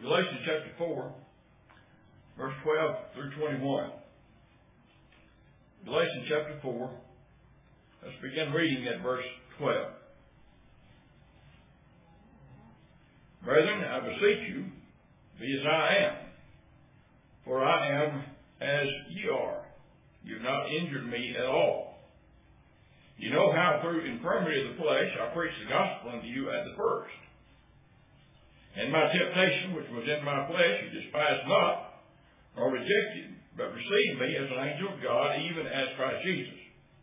Galatians chapter 4, verse 12 through 21. Galatians chapter 4. Let's begin reading at verse 12. Brethren, I beseech you, be as I am, for I am as ye are. You have not injured me at all. You know how through infirmity of the flesh I preached the gospel unto you at the first. And my temptation which was in my flesh you despised not, nor rejected, but received me as an angel of God, even as Christ Jesus.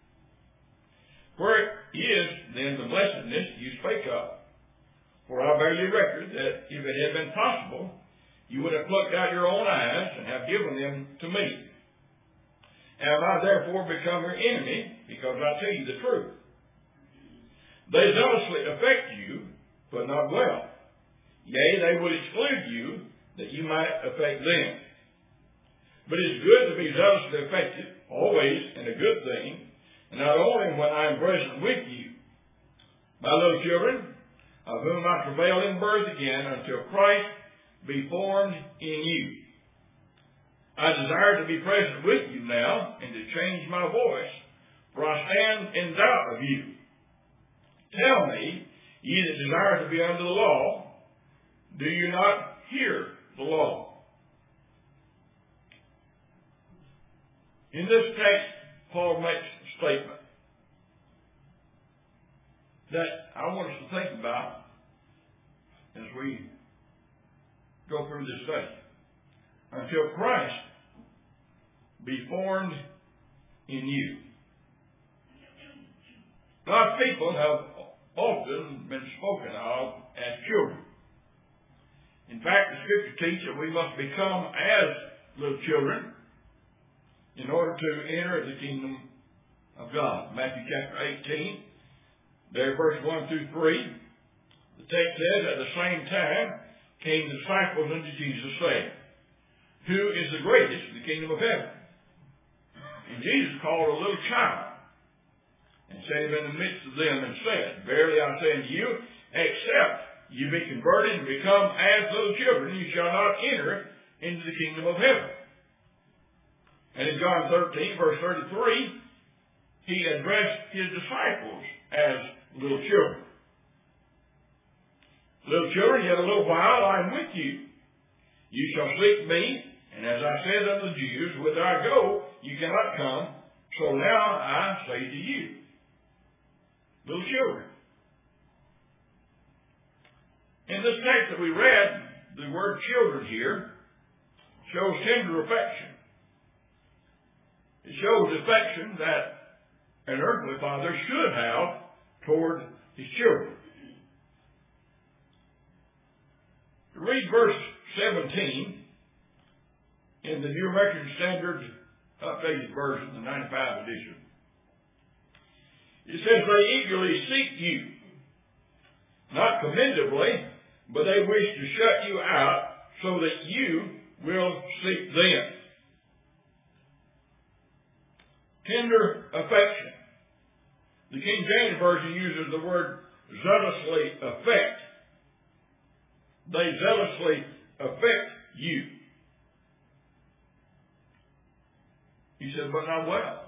Where is then the blessedness you spake of? For I bear you record that if it had been possible, you would have plucked out your own eyes and have given them to me. Am I therefore become your enemy, because I tell you the truth? They zealously affect you, but not well. Yea, they would exclude you, that you might affect them. But it is good to be zealously affected, always in a good thing, and not only when I am present with you. My little children, of whom I travail in birth again, until Christ be formed in you. I desire to be present with you now, and to change my voice, for I stand in doubt of you. Tell me, ye that desire to be under the law, do you not hear the law? In this text, Paul makes a statement that I want us to think about as we go through this study. Until Christ be formed in you. God's people have often been spoken of as children. In fact, the Scripture teaches that we must become as little children in order to enter the kingdom of God. Matthew chapter 18, there verse 1 through 3, the text says, at the same time came the disciples unto Jesus, saying, who is the greatest in the kingdom of heaven? And Jesus called a little child and set him in the midst of them and said, verily I say unto you, except you be converted and become as little children, you shall not enter into the kingdom of heaven. And in John 13, verse 33, he addressed his disciples as little children. Little children, yet a little while I am with you. You shall seek me, and as I said unto the Jews, whither I go, you cannot come. So now I say to you, little children. In this text that we read, the word children here shows tender affection. It shows affection that an earthly father should have toward his children. To read verse 17 in the New American Standard Updated Version, the 95 edition. It says, they eagerly seek you, not commendably, but they wish to shut you out so that you will seek them. Tender affection. The King James Version uses the word zealously affect. They zealously affect you. He said, but not well.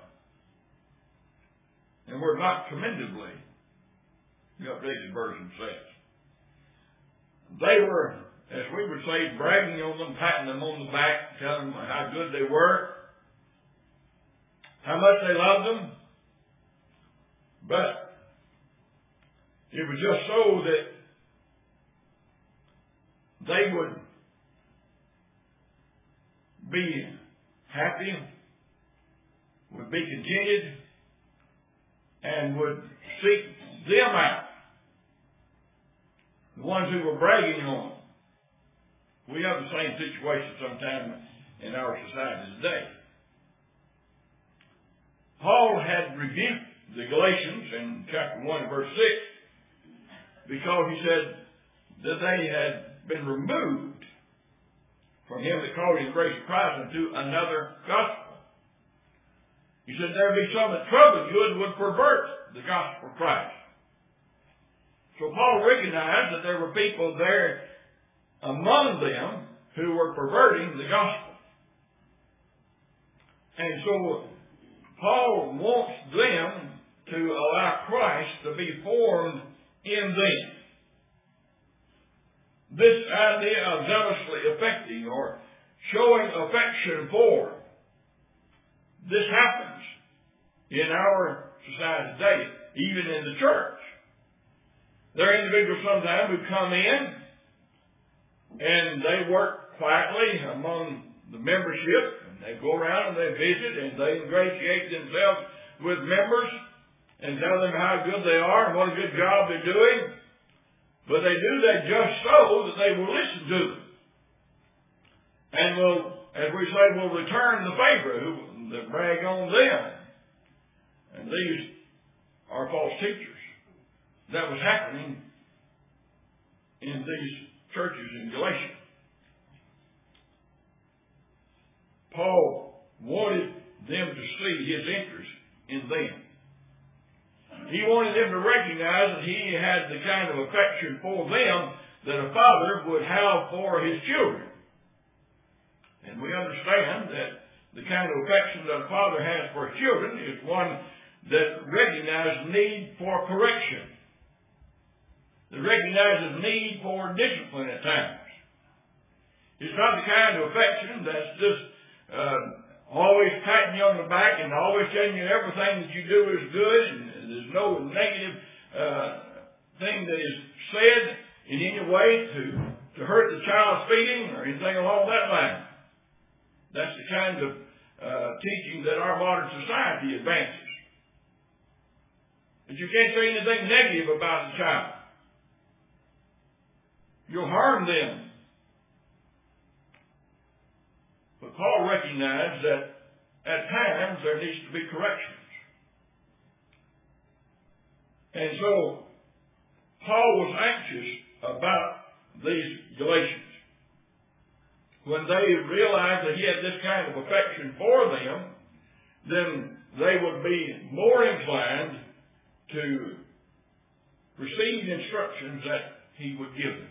And we're not commendably, the updated version says. They were, as we would say, bragging on them, patting them on the back, telling them how good they were, how much they loved them. But it was just so that they would be happy, would be contented, and would seek them out. The ones who were bragging on them. We have the same situation sometimes in our society today. Paul had rebuked the Galatians in chapter 1 verse 6 because he said that they had been removed from him that called in the grace of Christ unto another gospel. He said there be some that trouble you and would pervert the gospel of Christ. So Paul recognized that there were people there among them who were perverting the gospel. And so Paul wants them to allow Christ to be formed in them. This idea of zealously affecting or showing affection for, this happens in our society today, even in the church. There are individuals sometimes who come in and they work quietly among the membership, and they go around and they visit and they ingratiate themselves with members and tell them how good they are and what a good job they're doing. But they do that just so that they will listen to them. And will, as we say, will return the favor that brag on them. And these are false teachers. That was happening in these churches in Galatia. Paul wanted them to see his interest in them. He wanted them to recognize that he had the kind of affection for them that a father would have for his children. And we understand that the kind of affection that a father has for his children is one that recognizes need for correction, that recognizes need for discipline at times. It's not the kind of affection that's just always patting you on the back and always telling you everything that you do is good and there's no negative thing that is said in any way to hurt the child's feeling or anything along that line. That's the kind of teaching that our modern society advances. But you can't say anything negative about the child. You'll harm them. But Paul recognized that at times there needs to be corrections. And so Paul was anxious about these Galatians. When they realized that he had this kind of affection for them, then they would be more inclined to receive instructions that he would give them.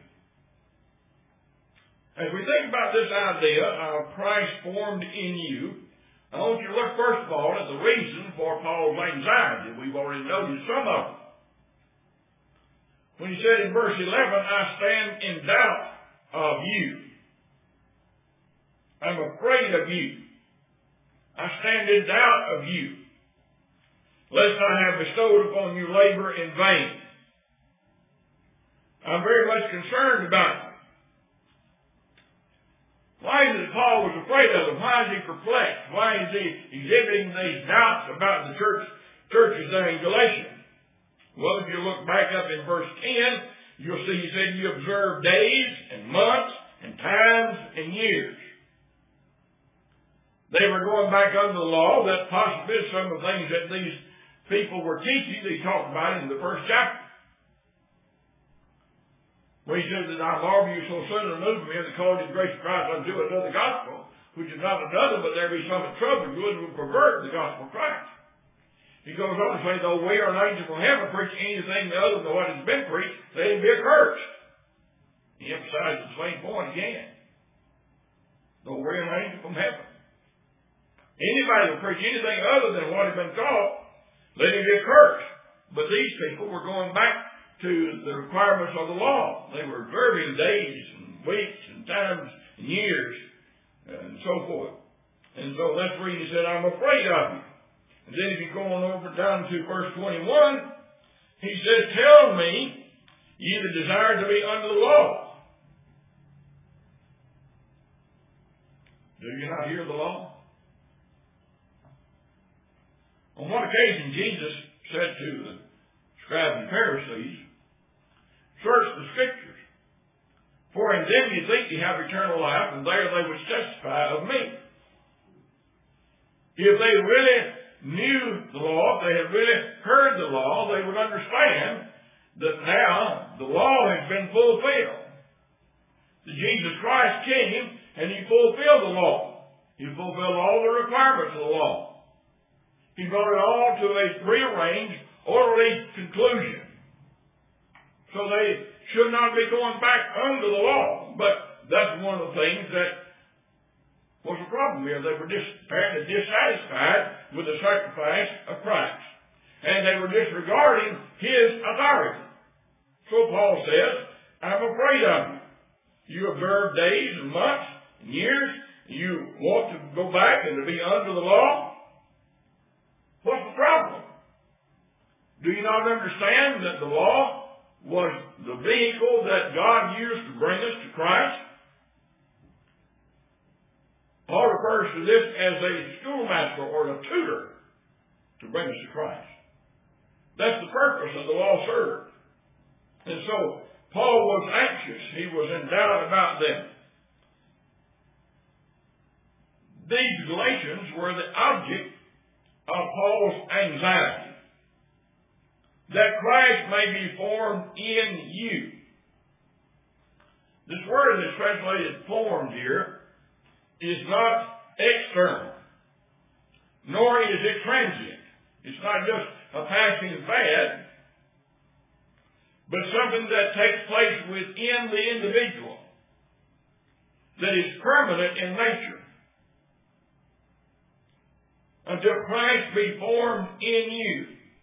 As we think about this idea of Christ formed in you, I want you to look first of all at the reason for Paul's anxiety. We've already noticed some of them. When he said in verse 11, I stand in doubt of you. I'm afraid of you. I stand in doubt of you, lest I have bestowed upon you labor in vain. I'm very much concerned about you. Why is it Paul was afraid of them? Why is he perplexed? Why is he exhibiting these doubts about the churches there in Galatia? Well, if you look back up in verse 10, you'll see he said you observe days and months and times and years. They were going back under the law. That possibly is some of the things that these people were teaching. They talked about in the first chapter. Where he says that I marvel you so soon removed from him that called his grace of Christ unto another gospel, which is not another, but there be some that trouble you and will pervert the gospel of Christ. He goes on to say, though we are an angel from heaven preach anything other than what has been preached, they be accursed. He emphasizes the same point again. Though we're an angel from heaven. Anybody who preach anything other than what has been taught, let him be accursed. But these people were going back to the requirements of the law. They were observing days and weeks and times and years and so forth. And so let's read, he said, I'm afraid of you. And then if you go on over down to verse 21, he says, tell me, ye that desire to be under the law. Do you not hear the law? On one occasion, Jesus said to the scribes and Pharisees, search the Scriptures, for in them you think you have eternal life, and there they would testify of me. If they really knew the law, if they had really heard the law, they would understand that now the law has been fulfilled. That Jesus Christ came and he fulfilled the law. He fulfilled all the requirements of the law. He brought it all to a prearranged, orderly conclusion. So they should not be going back under the law. But that's one of the things that was a problem here. They were apparently dissatisfied with the sacrifice of Christ. And they were disregarding His authority. So Paul says, I'm afraid of you. You observe days and months and years. You want to go back and to be under the law? What's the problem? Do you not understand that the law was the vehicle that God used to bring us to Christ? Paul refers to this as a schoolmaster or a tutor to bring us to Christ. That's the purpose of the law served. And so, Paul was anxious. He was in doubt about them. These Galatians were the object of Paul's anxiety. That Christ may be formed in you. This word that's translated formed here is not external, nor is it transient. It's not just a passing fad, but something that takes place within the individual, that is permanent in nature. Until Christ be formed in you.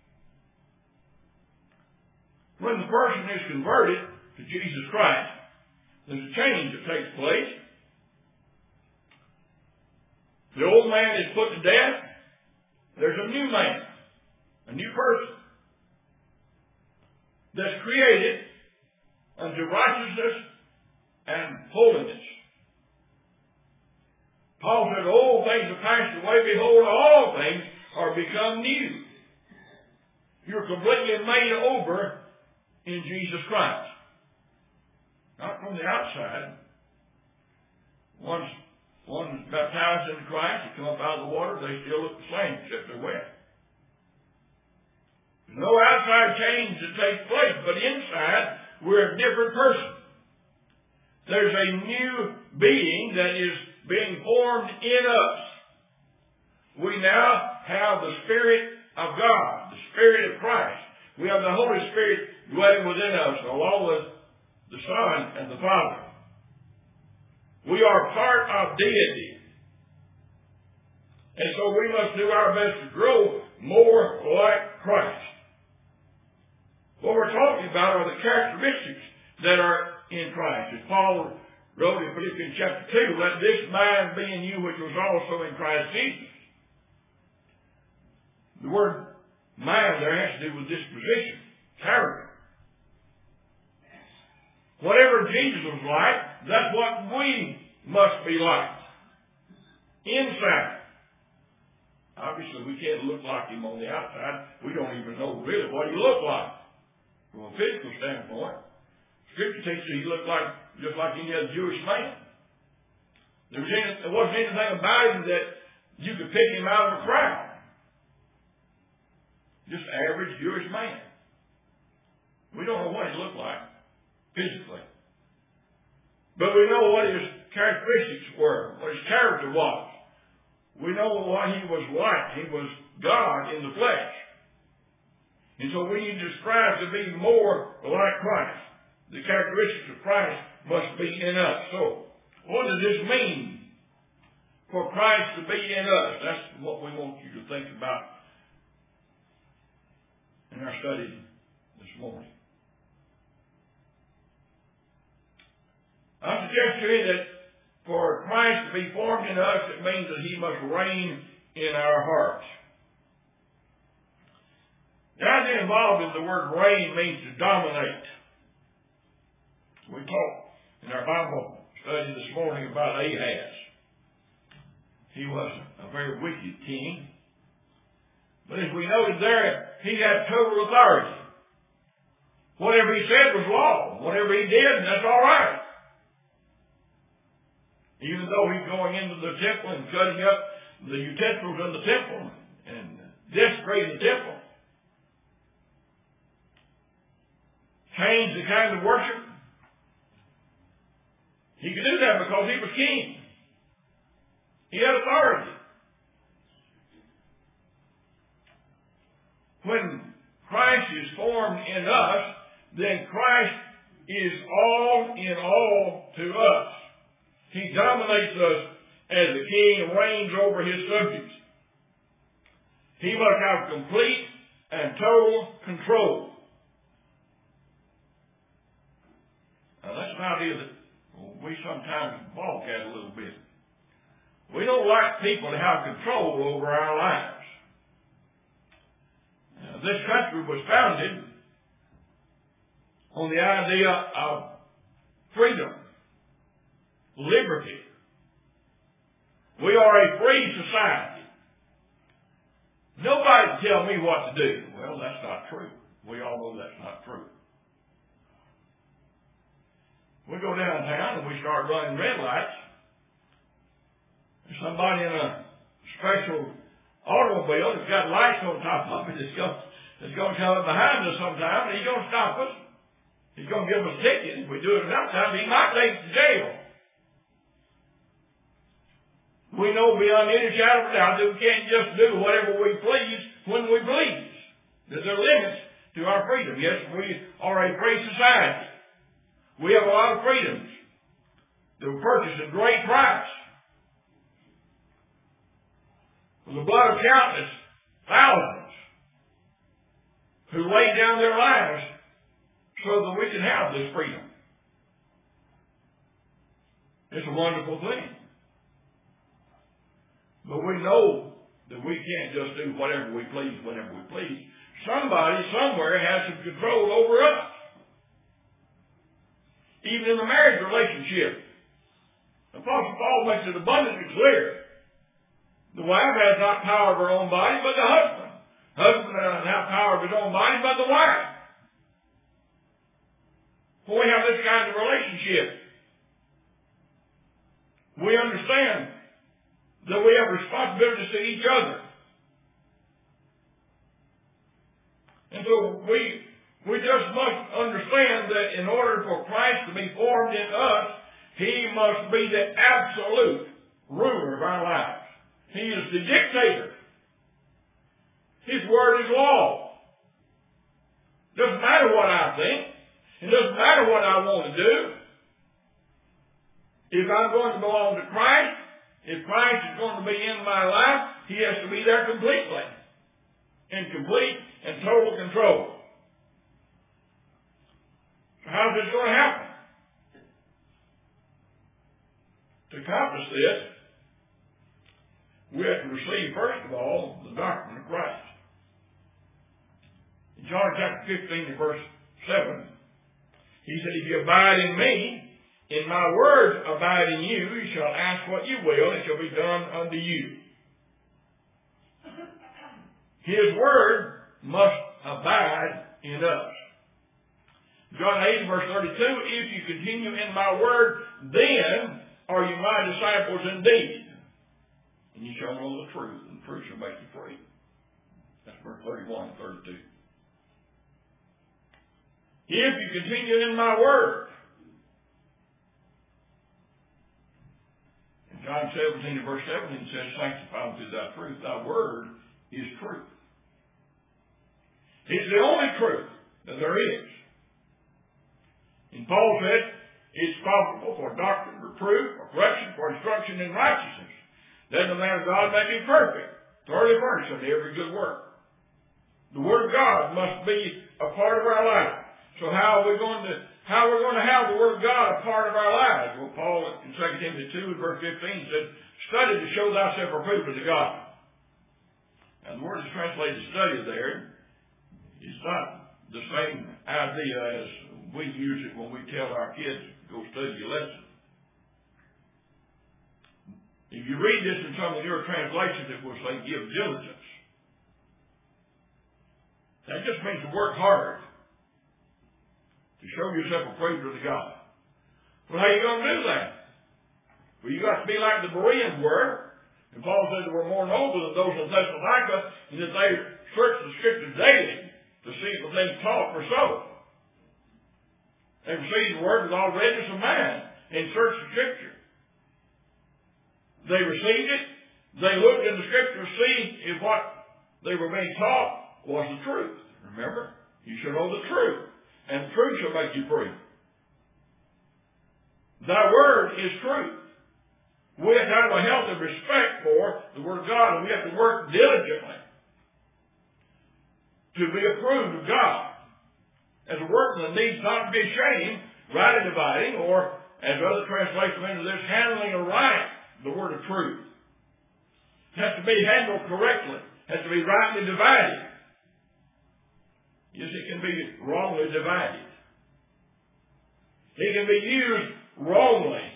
When the person is converted to Jesus Christ, there's a change that takes place. The old man is put to death. There's a new man, a new person, that's created unto righteousness and holiness. Paul said, old things have passed away. Behold, all things are become new. You're completely made over in Jesus Christ. Not from the outside. Once one is baptized into Christ, they come up out of the water, they still look the same, except they're wet. There's no outside change that takes place, but inside, we're a different person. There's a new being that is being formed in us. We now have the Spirit of God, the Spirit of Christ. We have the Holy Spirit dwelling within us, along with the Son and the Father. We are part of deity. And so we must do our best to grow more like Christ. What we're talking about are the characteristics that are in Christ. As Paul wrote in Philippians chapter 2, let this mind be in you which was also in Christ Jesus. The word mind there has to do with disposition, character. Whatever Jesus was like, that's what we must be like. Inside. Obviously, we can't look like Him on the outside. We don't even know really what He looked like from a physical standpoint. Scripture teaches He looked like just like any other Jewish man. There wasn't anything about Him that you could pick Him out of a crowd. Just an average Jewish man. We don't know what He looked like physically. But we know what His characteristics were, what His character was. We know what He was like. He was God in the flesh. And so we need to strive to be more like Christ. The characteristics of Christ must be in us. So, what does this mean for Christ to be in us? That's what we want you to think about in our study this morning. I suggest to you that for Christ to be formed in us, it means that He must reign in our hearts. The idea involved in the word reign means to dominate. We talked in our Bible study this morning about Ahaz. He was a very wicked king. But as we noted there, he had total authority. Whatever he said was law. Whatever he did, that's all right. Even though he's going into the temple and cutting up the utensils in the temple and desecrating the temple. Change the kind of worship. He could do that because he was king. He had authority. When Christ is formed in us, then Christ is all in all to us. He dominates us as the king and reigns over his subjects. He must have complete and total control. Now that's an idea that we sometimes balk at a little bit. We don't like people to have control over our lives. Now, this country was founded on the idea of freedom, liberty. We are a free society. Nobody can tell me what to do. Well, that's not true. We all know that's not true. We go downtown and we start running red lights. There's somebody in a special automobile that's got lights on top of it that's going to come up behind us sometime, and he's going to stop us. He's going to give us a ticket. If we do it enough times, he might take us to jail. We know beyond any shadow of a doubt that we can't just do whatever we please when we please. That there are limits to our freedom. Yes, we are a free society. We have a lot of freedoms that were purchased at great price. With the blood of countless thousands who laid down their lives so that we can have this freedom. It's a wonderful thing. But we know that we can't just do whatever we please whenever we please. Somebody somewhere has some control over us. Even in the marriage relationship, Apostle Paul makes it abundantly clear. The wife has not power of her own body, but the husband. Husband doesn't have power of his own body, but the wife. When we have this kind of relationship, we understand that we have responsibilities to each other. And so we just must understand that in order for Christ to be formed in us, he must be the absolute ruler of our lives. He is the dictator. His word is law. Doesn't matter what I think. It doesn't matter what I want to do. If I'm going to belong to Christ, if Christ is going to be in my life, he has to be there completely. In complete and total control. So how's this going to happen? To accomplish this, we have to receive, first of all, the doctrine of Christ. In John chapter 15 and verse 7, he said, if you abide in me, in my words abide in you, you shall ask what you will, and it shall be done unto you. His word must abide in us. John 8 verse 32, if you continue in my word, then are you my disciples indeed. And you shall know the truth, and the truth shall make you free. That's verse 31 and 32. If you continue in my word. In John 17 and verse 17 says, sanctify them through thy truth. Thy word is truth. It's the only truth that there is. And Paul said, it's profitable for doctrine, reproof, for correction, for instruction in righteousness. Then the man of God may be perfect, thoroughly furnished unto every good work. The Word of God must be a part of our life. So how are we going to have the Word of God a part of our lives? Well, Paul in 2 Timothy 2 verse 15 says, study to show thyself approved unto God. Now the word is translated study there. It's not the same idea as we use it when we tell our kids to go study your lesson. If you read this in some of your translations, it will say give diligence. That just means to work hard. To show yourself approved to God. Well, how are you going to do that? Well, you got to be like the Bereans were. And Paul said they were more noble than those in Thessalonica, and that they searched the Scriptures daily to see if the things taught were so. They received the Word with all readiness of mind and searched the Scripture. They received it. They looked in the Scripture to see if what they were being taught was the truth. Remember? You should know the truth. And truth shall make you free. Thy word is truth. We have to have a healthy respect for the Word of God, and we have to work diligently to be approved of God. As a workman that needs not to be ashamed, rightly dividing, or, as other translations into this, handling aright the word of truth. It has to be handled correctly. It has to be rightly divided. Yes, it can be wrongly divided. It can be used wrongly.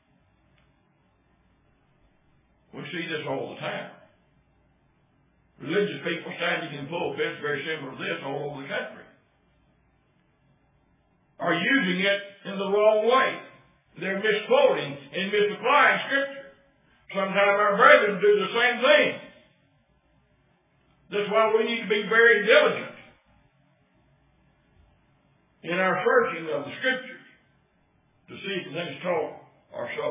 We see this all the time. Religious people standing in pulpits very similar to this all over the country are using it in the wrong way. They're misquoting and misapplying Scripture. Sometimes our brethren do the same thing. That's why we need to be very diligent in our searching of the Scriptures to see if the things taught are so.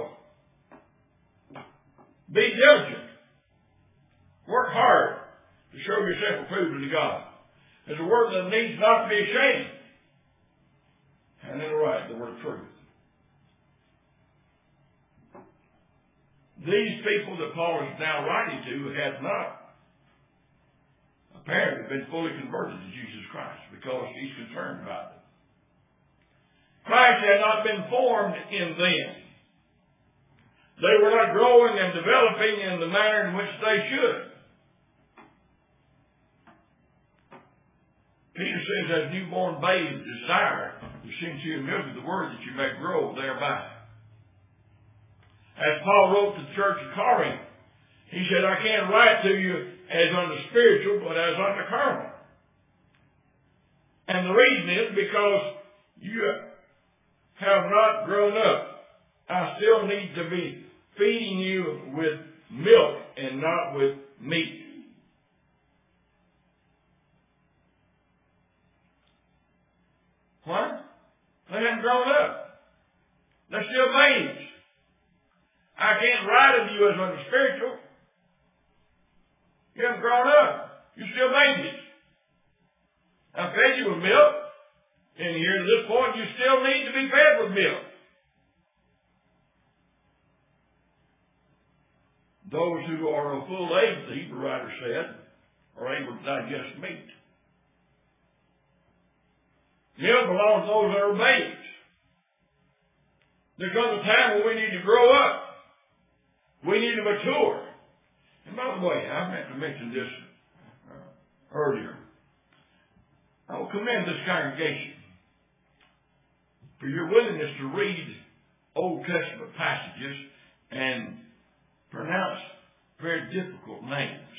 Be diligent. Work hard to show yourself approved to God. As a work that needs not to be ashamed. And then right, the word of truth. These people that Paul is now writing to have not apparently been fully converted to Jesus Christ because he's concerned about them. Christ had not been formed in them. They were not growing and developing in the manner in which they should. Peter says, as newborn babes desire the sincere milk of the word that you may grow thereby. As Paul wrote to the church of Corinth, he said, I can't write to you as unto spiritual, but as unto carnal. And the reason is because you have not grown up. I still need to be feeding you with milk and not with meat. What? They haven't grown up. They're still babes. I can't write of you as unto spiritual. You haven't grown up. You're still babies. I fed you with milk. And here to this point, you still need to be fed with milk. Those who are of full age, the Hebrew writer said, are able to digest meat. Milk belongs to those that are babes. There comes a time when we need to grow up. We need to mature. And by the way, I meant to mention this earlier. I will commend this congregation for your willingness to read Old Testament passages and pronounce very difficult names.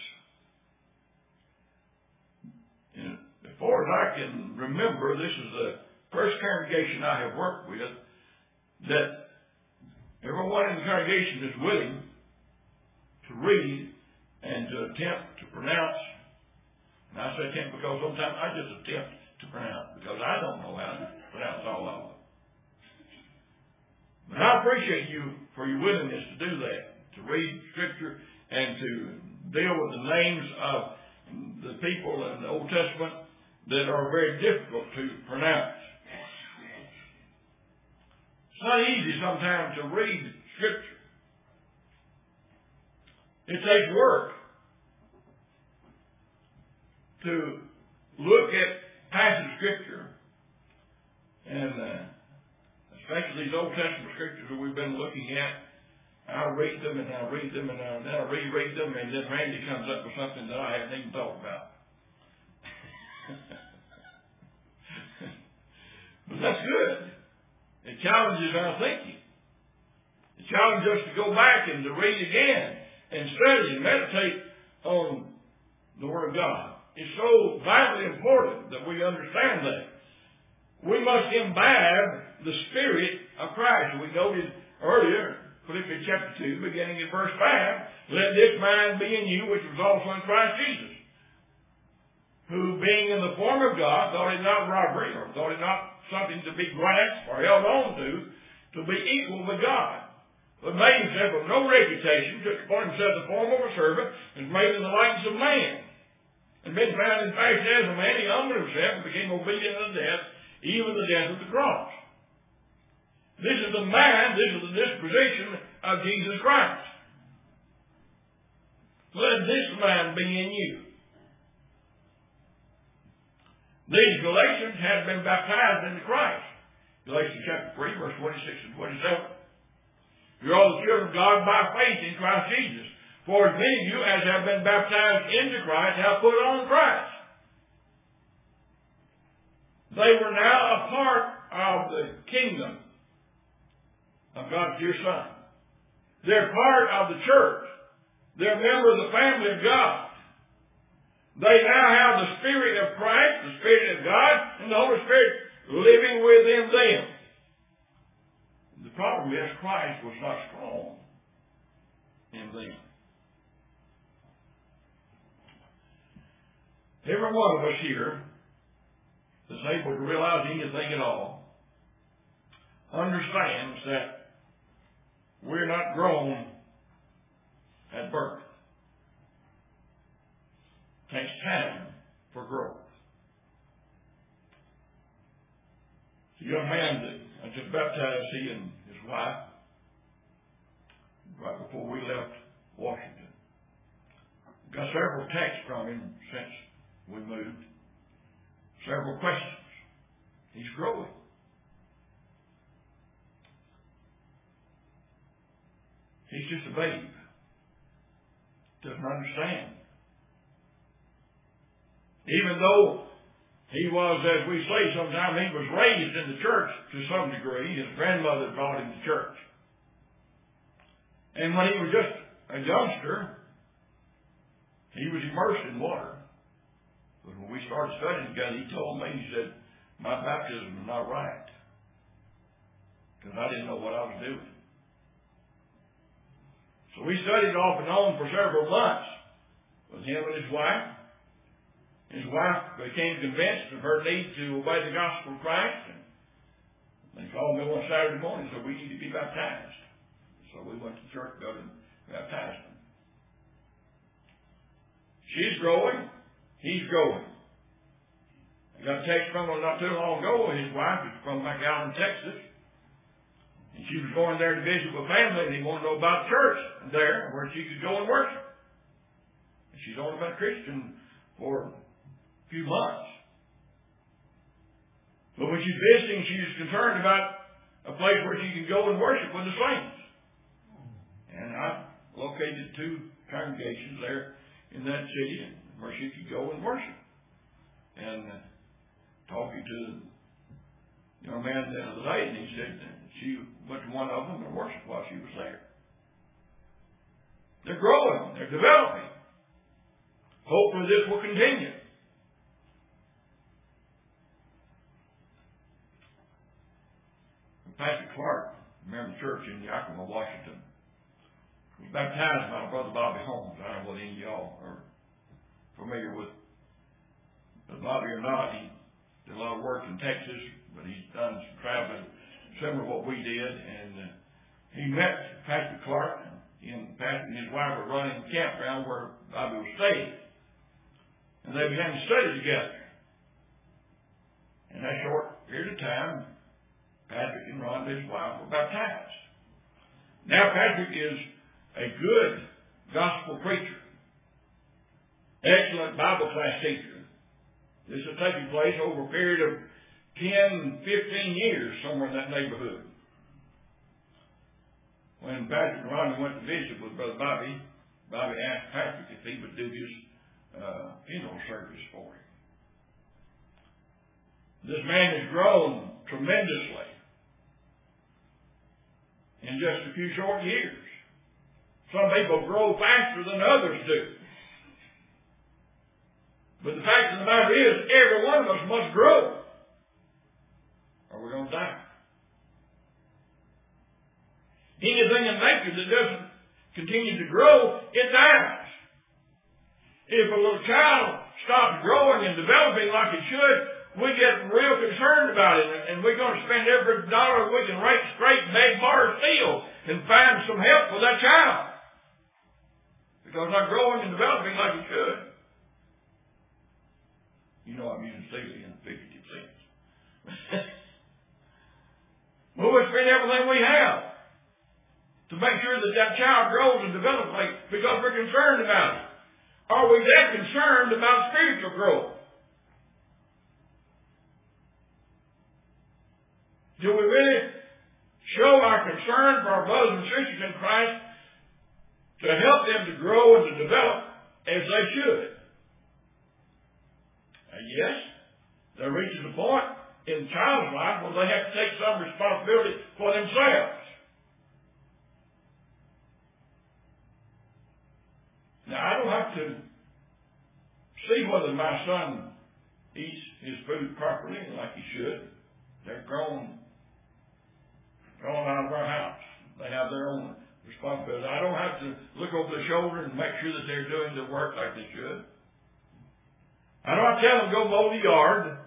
And as far as I can remember, this is the first congregation I have worked with that everyone in the congregation is willing to read and to attempt to pronounce. And I say attempt because sometimes I just attempt to pronounce because I don't know how to pronounce all of them. But I appreciate you for your willingness to do that, to read Scripture and to deal with the names of the people in the Old Testament that are very difficult to pronounce. It's not easy sometimes to read Scripture. It takes work to look at passage of Scripture, and especially these Old Testament Scriptures that we've been looking at. I'll read them, and I'll read them, and then I'll reread them, and then Randy comes up with something that I haven't even thought about. But that's good. It challenges our thinking. It challenges us to go back and to read again and study and meditate on the Word of God. It's so vitally important that we understand that. We must imbibe the Spirit of Christ. We noted earlier, Philippians chapter 2, beginning in verse 5, let this mind be in you, which was also in Christ Jesus, who being in the form of God, thought it not robbery, or thought it not something to be grasped or held on to be equal with God, but made himself of no reputation, took upon himself the form of a servant, and was made in the likeness of man. And being found in fashion as a man, he humbled himself and became obedient unto death, even the death of the cross. This is the mind, this is the disposition of Jesus Christ. Let this mind be in you. These Galatians had been baptized into Christ. Galatians chapter 3, verse 26 and 27. You're all the children of God by faith in Christ Jesus. For as many of you as have been baptized into Christ have put on Christ. They were now a part of the kingdom of God's dear Son. They're part of the church. They're a member of the family of God. They now have the Spirit of Christ, the Spirit of God, and the Holy Spirit living within them. The problem is Christ was not strong in them. Every one of us here that's able to realize anything at all understands that we're not grown at birth. It takes time for growth. The young man that I just baptized, he and his wife, right before we left Washington, got several texts from him since we moved. Several questions. He's growing. He's just a babe. Doesn't understand. Even though he was, as we say sometimes, he was raised in the church to some degree. His grandmother brought him to church. And when he was just a youngster, he was immersed in water. But when we started studying together, he told me, he said, my baptism is not right. Because I didn't know what I was doing. So we studied off and on for several months with him and his wife. His wife became convinced of her need to obey the gospel of Christ. And they called me one Saturday morning and said, we need to be baptized. So we went to the church building and baptized them. She's growing. He's growing. I got a text from him not too long ago. His wife is from McAllen, Texas. And she was going there to visit with family, and he wanted to know about church there, where she could go and worship. And she's only been a Christian for a few months. But when she's visiting, she's concerned about a place where she can go and worship with the saints. And I located 2 congregations there in that city where she could go and worship. And talking to the young man the other day, and he said she went to one of them and worshiped while she was there. They're growing. They're developing. Hopefully this will continue. Pastor Clark, remember the church in Yakima, Washington, was baptized by Brother Bobby Holmes. I don't know whether any of y'all are familiar with Bobby or not. He did a lot of work in Texas, but he's done some traveling similar to what we did. And he met Pastor Clark, and Pastor and his wife were running the campground where Bobby was staying. And they began to study together. In that short period of time, Patrick and Rhonda, his wife, were baptized. Now Patrick is a good gospel preacher. Excellent Bible class teacher. This is taking place over a period of 10, 15 years, somewhere in that neighborhood. When Patrick and Rhonda went to visit with Brother Bobby, Bobby asked Patrick if he would do his funeral service for him. This man has grown tremendously in just a few short years. Some people grow faster than others do. But the fact of the matter is, every one of us must grow, or we're going to die. Anything in nature that doesn't continue to grow, it dies. If a little child stops growing and developing like it should, we get real concerned about it, and we're going to spend every dollar we can rake, scrape, beg, borrow, steal, and find some help for that child. Because not growing and developing like it should. You know I'm using stealing in the figurative sense. We will spend everything we have to make sure that that child grows and develops because we're concerned about it. Are we that concerned about spiritual growth? Do we really show our concern for our brothers and sisters in Christ to help them to grow and to develop as they should? Yes, there reaches a point in a child's life where they have to take some responsibility for themselves. Now, I don't have to see whether my son eats his food properly like he should. They're grown out of our house. They have their own responsibility. I don't have to look over their shoulder and make sure that they're doing their work like they should. I don't have to tell them to go mow the yard.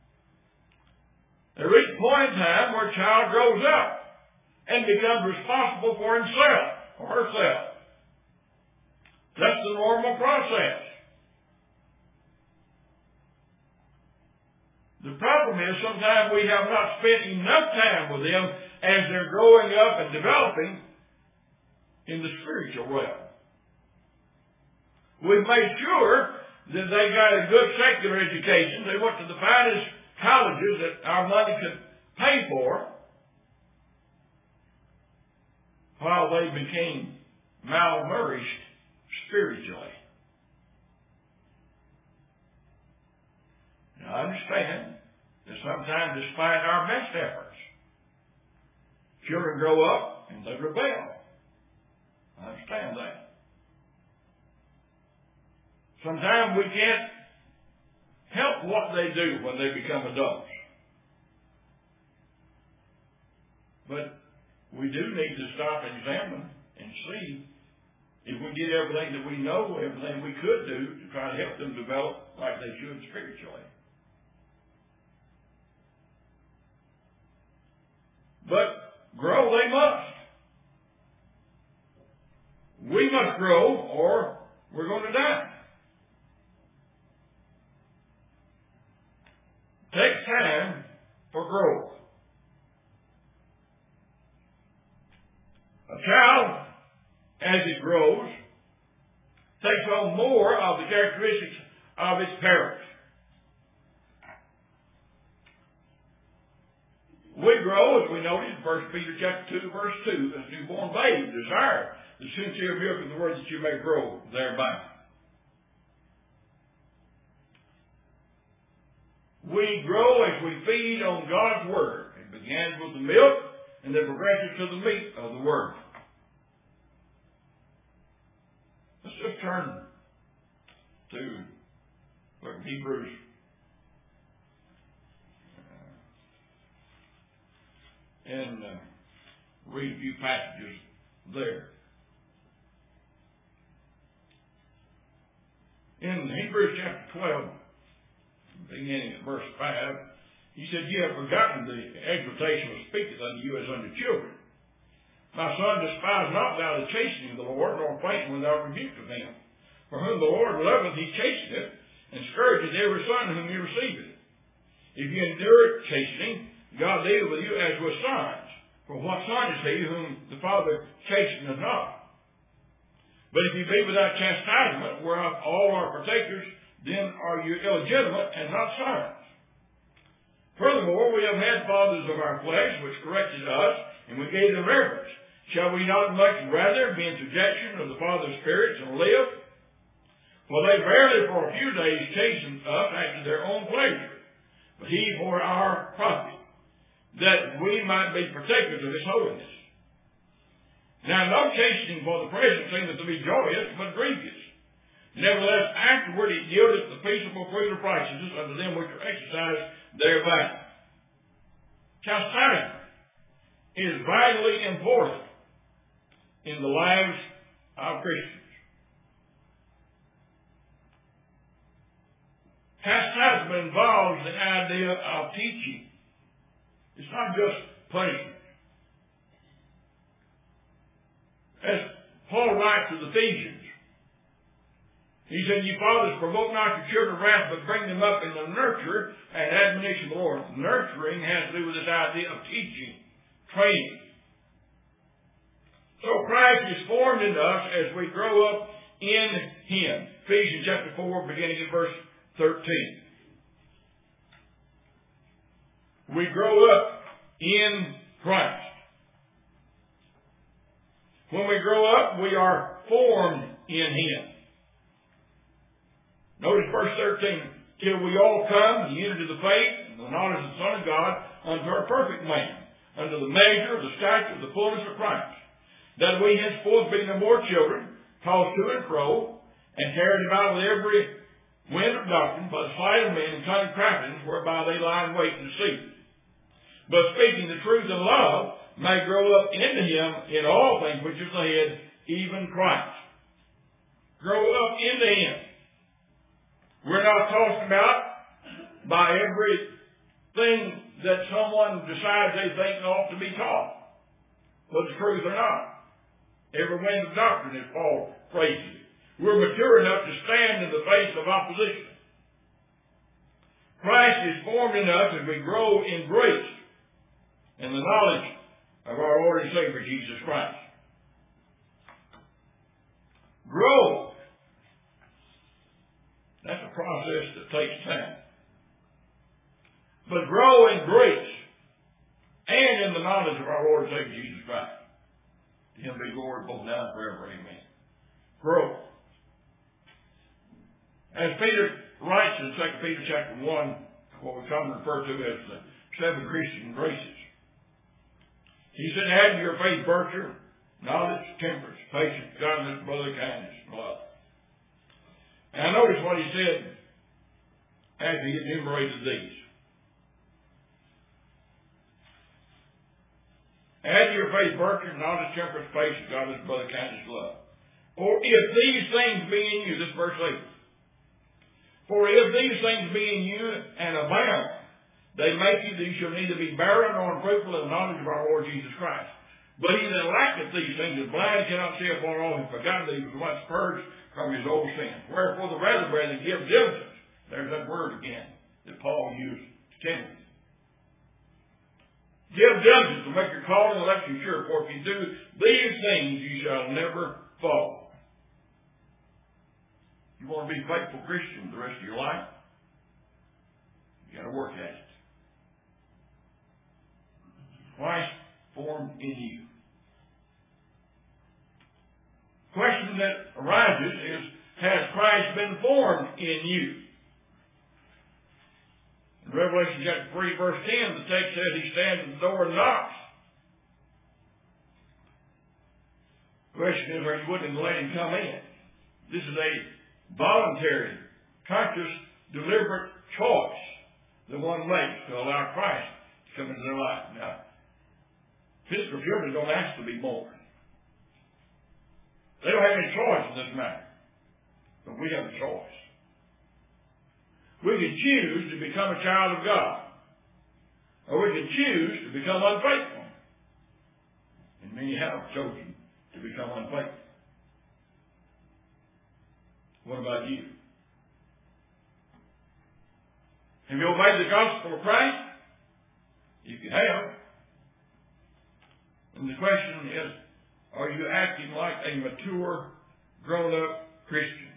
There reaches a point in time where a child grows up and becomes responsible for himself or herself. That's the normal process. The problem is sometimes we have not spent enough time with them as they're growing up and developing in the spiritual realm. We've made sure that they got a good secular education. They went to the finest colleges that our money could pay for, while they became malnourished spiritually. Now, I understand that sometimes, despite our best efforts, children grow up and they rebel. I understand that. Sometimes we can't help what they do when they become adults. But we do need to stop and examine and see if we did everything that we know, everything we could do to try to help them develop like they should spiritually. But grow they must. We must grow or we're going to die. Take time for growth. A child, as it grows, takes on more of the characteristics of its parents. We grow, as we noticed in 1 Peter chapter 2, verse 2, as newborn babes desire the sincere milk of the word that you may grow thereby. We grow as we feed on God's word. It begins with the milk and then progresses to the meat of the word. Let's just turn to Hebrews and read a few passages there. In Hebrews chapter 12, beginning at verse 5, he said, "You have forgotten the exhortation which speaketh unto you as unto children. My son, despise not thou the chastening of the Lord, nor faint when thou rebukest of him. For whom the Lord loveth, he chasteneth, and scourgeth every son whom he receiveth. If you endure chastening, God dealeth with you as with sons. For what son is he whom the Father chasteneth not? But if you be without chastisement, whereof all are partakers, then are you illegitimate and not sons. Furthermore, we have had fathers of our flesh, which corrected us, and we gave them reverence. Shall we not much rather be in subjection of the Father's spirits and live? For they verily for a few days chastened us after their own pleasure, but he for our profit, that we might be partakers of his holiness. Now no chastening for the present seemeth to be joyous, but grievous. Nevertheless, afterward it yieldeth the peaceable fruit of righteousness unto them which are exercised thereby." Chastisement is vitally important in the lives of Christians. Chastisement involves the idea of teaching. It's not just punishment. As Paul writes to the Ephesians, he said, "You fathers, provoke not your children to wrath, but bring them up in the nurture and admonition of the Lord." Nurturing has to do with this idea of teaching training. So Christ is formed in us as we grow up in Him. Ephesians chapter 4, beginning in verse 13. We grow up in Christ. When we grow up, we are formed in Him. Notice verse 13. Till we all come to the unity of the faith and the knowledge of the Son of God, unto a perfect man, unto the measure of the stature of the fullness of Christ, that we henceforth be no more children, tossed to and fro, and carried about with every wind of doctrine by the sleight of men and cunning craftiness, whereby they lie in wait to deceive. But speaking the truth in love, may grow up into Him in all things which is the head, even Christ. Grow up into Him. We're not tossed about by everything that someone decides they think ought to be taught, whether it's truth or not. Every wind of doctrine, as Paul phrases it. We're mature enough to stand in the face of opposition. Christ is formed in us as we grow in grace and the knowledge of our Lord and Savior Jesus Christ. Grow. That's a process that takes time. But grow in grace and in the knowledge of our Lord and Savior Jesus Christ. To Him be glory both now and forever. Amen. Grow. As Peter writes in 2 Peter chapter 1, what we come to refer to as the 7 Christian graces. He said, add to your faith virtue, knowledge, temperance, patience, godliness, brotherly kindness, and love. And I notice what he said after he enumerated these. Add to your faith virtue, knowledge, temperance, patience, godliness, brotherly kindness, and love. For if these things be in you, this verse 8. For if these things be in you and abound, they make you that you shall neither be barren nor unfruitful in the knowledge of our Lord Jesus Christ. But he that lacketh these things is blind, cannot see afar off, and forgotten that he was once purged from his old sins. Wherefore the rather, brethren, give diligence. There's that word again that Paul used to Timothy. Give diligence to make your calling and election sure, for if you do these things, you shall never fall. You want to be a faithful Christian the rest of your life? You got to work at it. Christ formed in you. The question that arises is, has Christ been formed in you? In Revelation chapter 3, verse 10, the text says he stands at the door and knocks. The question is, are you willing to let him come in? This is a voluntary, conscious, deliberate choice that one makes to allow Christ to come into their life. Now, physical children don't ask to be born. They don't have any choice in this matter. But we have a choice. We can choose to become a child of God. Or we can choose to become unfaithful. And many have chosen to become unfaithful. What about you? Have you obeyed the gospel of Christ? If you have. And the question is, are you acting like a mature, grown-up Christian?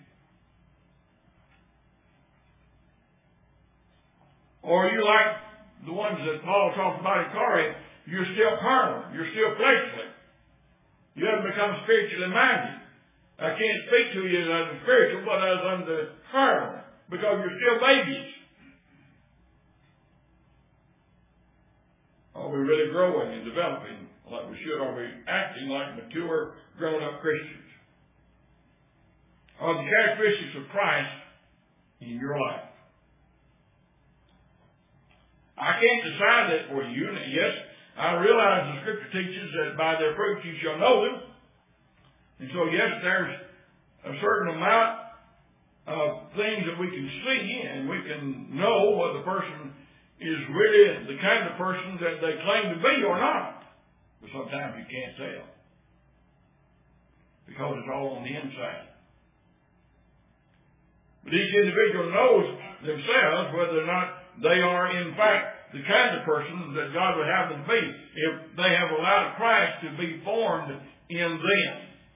Or are you like the ones that Paul talks about in Corinth? You're still carnal. You're still fleshly. You haven't become spiritually minded. I can't speak to you as a spiritual, but as unto carnal, because you're still babies. Are we really growing and developing like we should? Are we acting like mature, grown-up Christians? Are the characteristics of Christ in your life? I can't decide that for you. Yes, I realize the Scripture teaches that by their fruits you shall know them. And so, yes, there's a certain amount of things that we can see, and we can know whether the person is really the kind of person that they claim to be or not. But sometimes you can't tell, because it's all on the inside. But each individual knows themselves whether or not they are in fact the kind of person that God would have them be if they have allowed Christ to be formed in them.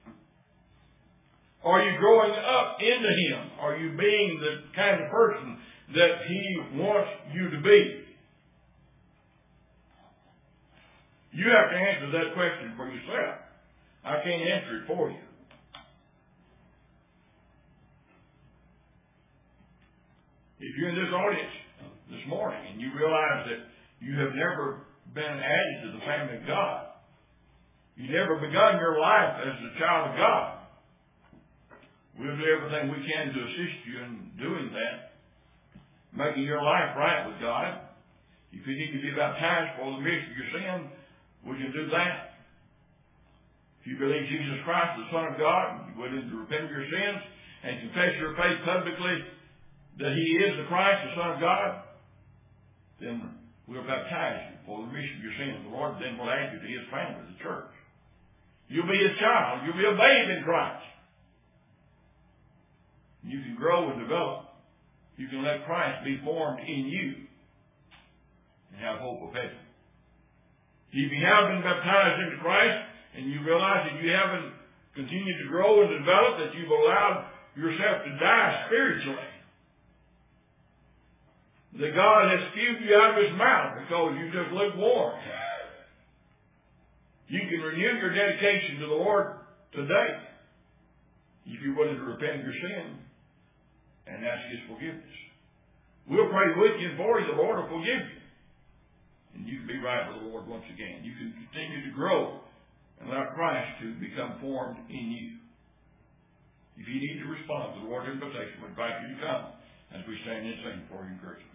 Are you growing up into Him? Are you being the kind of person that He wants you to be? You have to answer that question for yourself. I can't answer it for you. If you're in this audience this morning and you realize that you have never been added to the family of God, you've never begun your life as a child of God, we'll do everything we can to assist you in doing that, making your life right with God. If you need to be baptized for the remission of your sin, we can do that. If you believe Jesus Christ, the Son of God, and you're willing to repent of your sins and confess your faith publicly that He is the Christ, the Son of God, then we'll baptize you for the remission of your sins. The Lord then will add you to His family, the church. You'll be His child. You'll be a babe in Christ. You can grow and develop. You can let Christ be formed in you and have hope of heaven. If you have been baptized into Christ and you realize that you haven't continued to grow and develop, that you've allowed yourself to die spiritually, that God has spewed you out of His mouth because you just lukewarm, you can renew your dedication to the Lord today if you're willing to repent of your sin and ask His forgiveness. We'll pray with you and for you. The Lord will forgive you. And you can be right with the Lord once again. You can continue to grow and allow Christ to become formed in you. If you need to respond to the Lord's invitation, we invite you to come as we stand and sing for your encouragement.